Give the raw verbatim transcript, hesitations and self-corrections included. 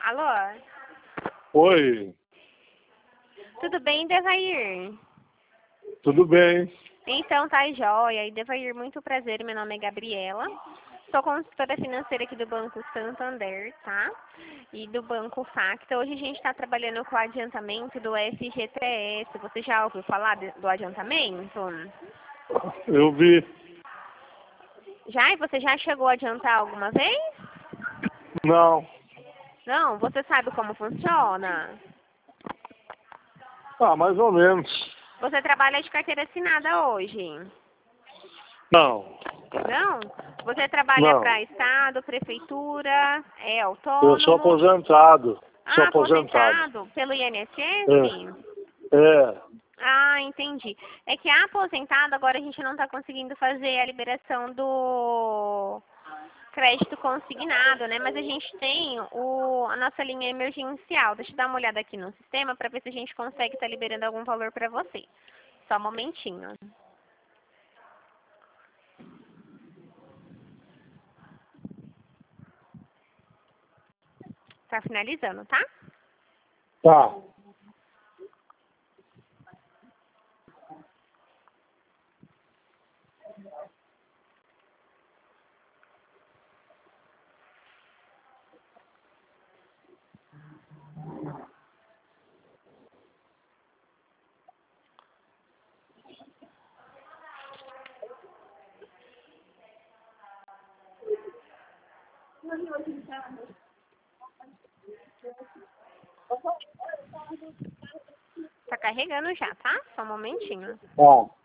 Alô? Oi, Tudo bem, Devair? tudo bem? Então, tá jóia. E Devair, muito prazer. Meu nome é Gabriela. Sou consultora financeira aqui do Banco Santander, tá? E do Banco Facta. Hoje a gente está trabalhando com o adiantamento do F G T S. Você já ouviu falar de- do adiantamento? Eu vi. Já? E você já chegou a adiantar alguma vez? Não. Não? Você sabe como funciona? Ah, mais ou menos. Você trabalha de carteira assinada hoje? Não. Não? Você trabalha Não. para Estado, Prefeitura, é Eu sou autônomo? aposentado. Sou Ah, aposentado. aposentado pelo I N S S? É. É. Ah, entendi. É que aposentado, agora a gente não está conseguindo fazer a liberação do crédito consignado, né? Mas a gente tem o, a nossa linha emergencial. Deixa eu dar uma olhada aqui no sistema para ver se a gente consegue estar liberando algum valor para você. Só um momentinho. Tá finalizando, tá? Tá. Tá carregando já, tá? Só um momentinho. Tá.